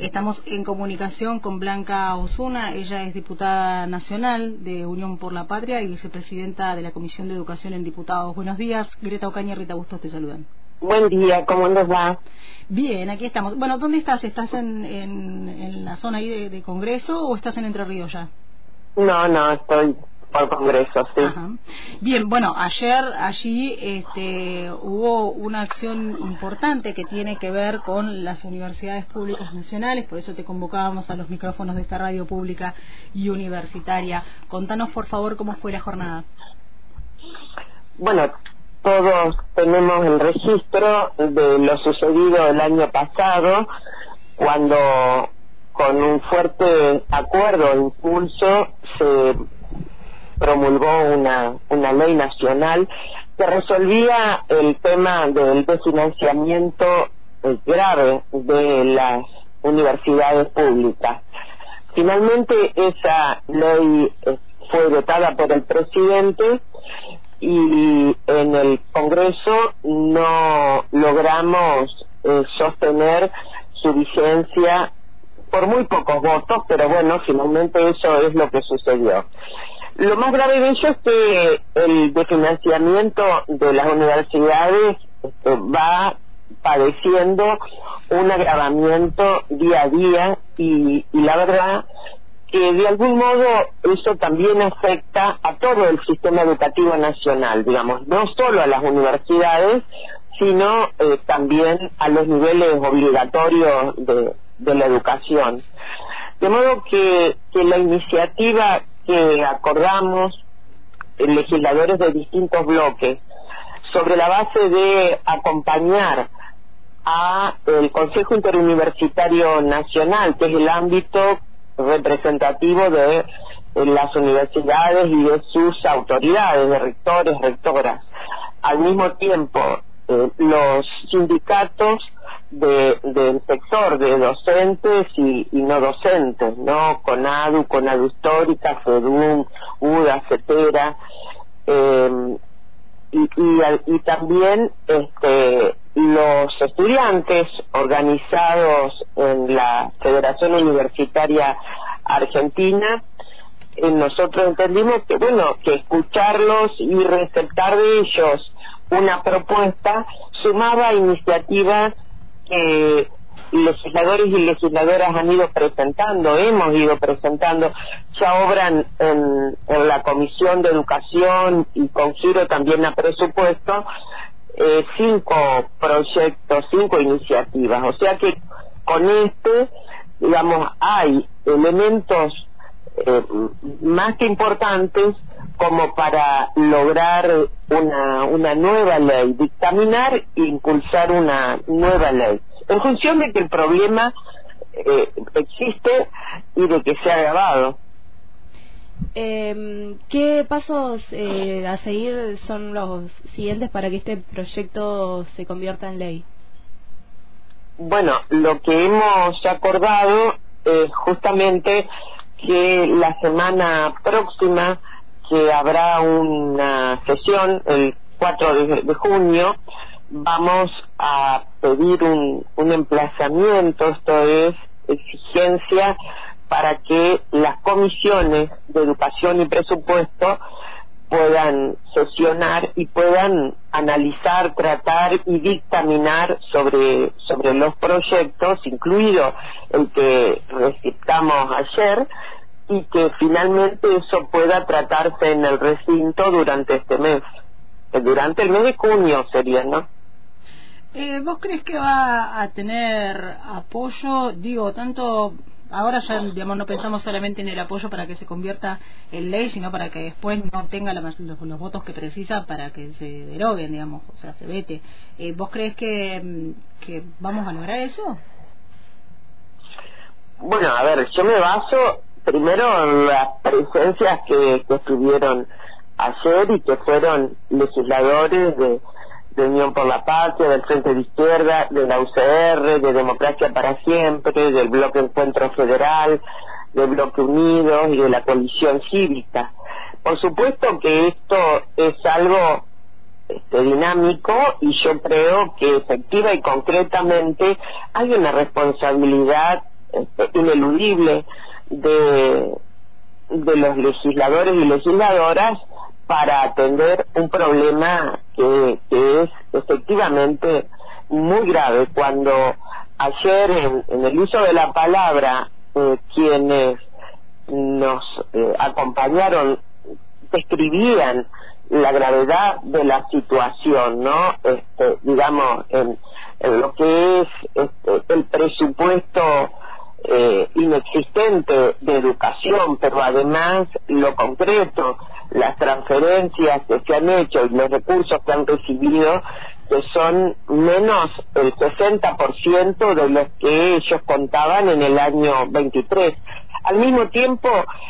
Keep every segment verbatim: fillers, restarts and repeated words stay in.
Estamos en comunicación con Blanca Osuna. Ella es diputada nacional de Unión por la Patria y vicepresidenta de la Comisión de Educación en Diputados. Buenos días, Greta Ocaña y Rita Bustos te saludan. Buen día, ¿cómo les va? Bien, aquí estamos. Bueno, ¿dónde estás? ¿Estás en, en, en la zona ahí de, de Congreso o estás en Entre Ríos ya? No, no, estoy por Congreso, sí. Ajá. Bien, bueno, ayer allí este, hubo una acción importante que tiene que ver con las universidades públicas nacionales, por eso te convocábamos a los micrófonos de esta radio pública y universitaria. Contanos, por favor, cómo fue la jornada. Bueno, todos tenemos el registro de lo sucedido el año pasado, cuando con un fuerte acuerdo e impulso se promulgó una, una ley nacional que resolvía el tema del desfinanciamiento grave de las universidades públicas. Finalmente esa ley fue votada por el presidente y en el Congreso no logramos eh, sostener su vigencia por muy pocos votos, pero bueno, finalmente eso es lo que sucedió. Lo más grave de ello es que el desfinanciamiento de las universidades este, va padeciendo un agravamiento día a día y, y la verdad que de algún modo eso también afecta a todo el sistema educativo nacional, digamos, no solo a las universidades, sino eh, también a los niveles obligatorios de, de la educación. De modo que, que la iniciativa que acordamos eh, legisladores de distintos bloques sobre la base de acompañar a el Consejo Interuniversitario Nacional, que es el ámbito representativo de, de las universidades y de sus autoridades, de rectores, rectoras. Al mismo tiempo, eh, los sindicatos de, del sector de docentes y, y no docentes, ¿no? CONADU, CONADU Histórica, FEDUM, UDA, CETERA, eh, y, y, y también este, los estudiantes organizados en la Federación Universitaria Argentina. Eh, nosotros entendimos que, bueno, que escucharlos y receptar de ellos una propuesta sumaba iniciativas que legisladores y legisladoras han ido presentando, hemos ido presentando, ya obran en, en la Comisión de Educación y con giro también a presupuesto, eh, cinco proyectos, cinco iniciativas, o sea que con este, digamos, hay elementos eh, más que importantes como para lograr una, una nueva ley, dictaminar e impulsar una nueva ley, en función de que el problema eh, existe y de que se ha agravado. Eh, ¿Qué pasos eh, a seguir son los siguientes para que este proyecto se convierta en ley? Bueno, lo que hemos acordado es justamente que la semana próxima, que habrá una sesión el cuatro de junio, vamos a pedir un, un emplazamiento, esto es exigencia, para que las comisiones de educación y presupuesto puedan sesionar y puedan analizar, tratar y dictaminar sobre, sobre los proyectos, incluido el que recitamos ayer, y que finalmente eso pueda tratarse en el recinto durante este mes, durante el mes de junio sería, ¿no? Eh, ¿Vos crees que va a tener apoyo? Digo, tanto ahora ya, digamos, no pensamos solamente en el apoyo para que se convierta en ley, sino para que después no obtenga la, los, los votos que precisa para que se deroguen, digamos, o sea, se vete. Eh, ¿Vos crees que, que vamos a lograr eso? Bueno, a ver, yo me baso primero en las presencias que, que estuvieron ayer y que fueron legisladores de, de Unión por la Patria, del Frente de Izquierda, de la U C R, de Democracia para Siempre, del Bloque Encuentro Federal, del Bloque Unidos y de la Coalición Cívica. Por supuesto que esto es algo este, dinámico y yo creo que efectiva y concretamente hay una responsabilidad este, ineludible de, de los legisladores y legisladoras para atender un problema que, que es efectivamente muy grave. Cuando ayer en, en el uso de la palabra eh, quienes nos eh, acompañaron describían la gravedad de la situación, ¿no? Este, digamos, en, en lo que es este, el presupuesto eh, inexistente de educación, pero además lo concreto, las transferencias que se han hecho y los recursos que han recibido, que son menos el sesenta por ciento de los que ellos contaban en el año veintitrés. Al mismo tiempo,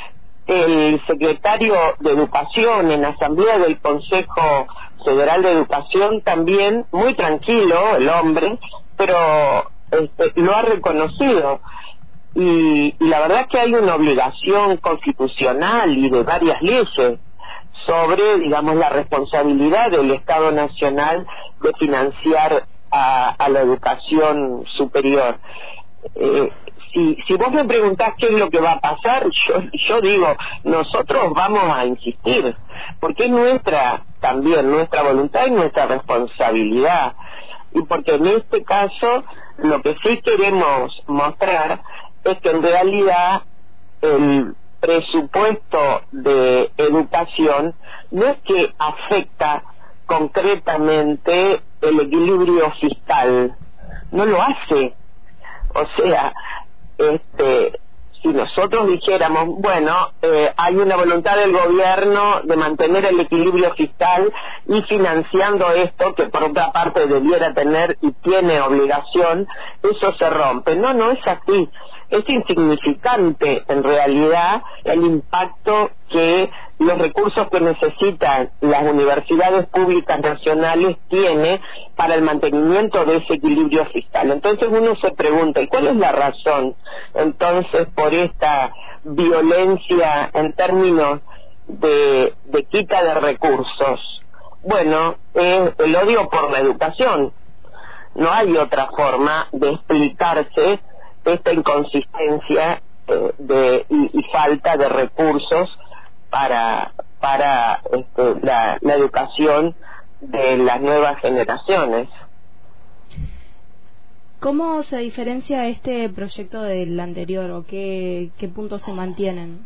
el secretario de Educación en la Asamblea del Consejo Federal de Educación también, muy tranquilo el hombre, pero este, lo ha reconocido. Y, y la verdad que hay una obligación constitucional y de varias leyes sobre, digamos, la responsabilidad del Estado Nacional de financiar a, a la educación superior. Eh, si, si vos me preguntás qué es lo que va a pasar, yo, yo digo, nosotros vamos a insistir, porque es nuestra, también nuestra voluntad y nuestra responsabilidad, y porque en este caso lo que sí queremos mostrar es que en realidad el presupuesto de educación no es que afecta concretamente el equilibrio fiscal, no lo hace. O sea, este, si nosotros dijéramos, bueno, eh, hay una voluntad del gobierno de mantener el equilibrio fiscal y financiando esto, que por otra parte debiera tener y tiene obligación, eso se rompe. No, no es así. Es insignificante en realidad el impacto que los recursos que necesitan las universidades públicas nacionales tiene para el mantenimiento de ese equilibrio fiscal. Entonces uno se pregunta, ¿y cuál es la razón entonces por esta violencia en términos de, de quita de recursos? Bueno, es el odio por la educación. No hay otra forma de explicarse esta inconsistencia eh, de, y, y falta de recursos para para este, la, la educación de las nuevas generaciones. ¿Cómo se diferencia este proyecto del anterior o qué, qué puntos se mantienen?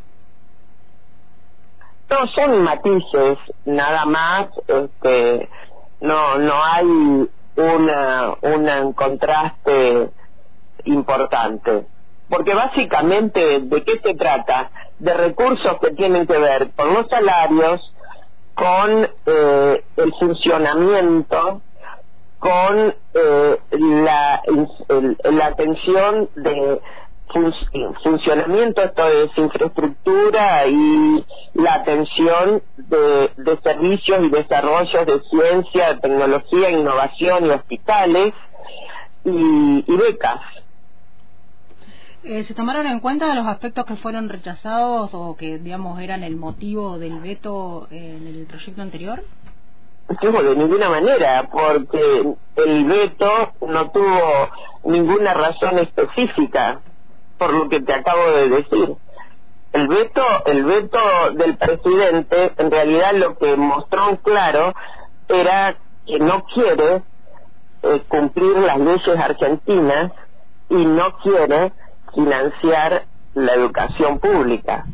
No, son matices, nada más. Este, no no hay una, una un contraste importante, porque básicamente ¿de qué se trata? De recursos que tienen que ver con los salarios, con eh, el funcionamiento, con eh, la, el, la atención de fun funcionamiento, esto es infraestructura, y la atención de, de servicios y desarrollos de ciencia, de tecnología, innovación y hospitales, y, y becas. Eh, ¿Se tomaron en cuenta los aspectos que fueron rechazados o que, digamos, eran el motivo del veto en el proyecto anterior? No, de ninguna manera, porque el veto no tuvo ninguna razón específica, por lo que te acabo de decir. El veto, el veto del presidente, en realidad lo que mostró en claro era que no quiere eh, cumplir las leyes argentinas y no quiere financiar la educación pública.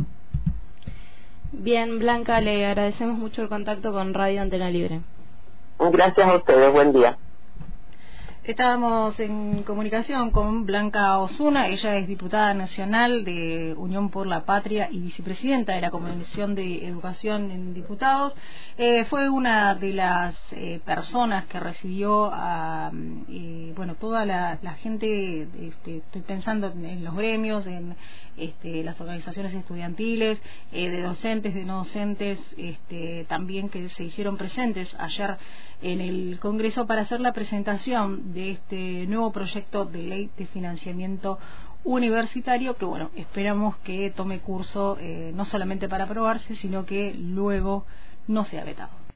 Bien, Blanca, le agradecemos mucho el contacto con Radio Antena Libre. Gracias a ustedes, buen día. Estábamos en comunicación con Blanca Osuna. Ella es diputada nacional de Unión por la Patria y vicepresidenta de la Comisión de Educación en Diputados. Eh, fue una de las eh, personas que recibió a eh, bueno, toda la, la gente, este, estoy pensando en los gremios, en este, las organizaciones estudiantiles, eh, de docentes, de no docentes, este, también que se hicieron presentes ayer en el Congreso para hacer la presentación de este nuevo proyecto de ley de financiamiento universitario que, bueno, esperamos que tome curso eh, no solamente para aprobarse, sino que luego no sea vetado.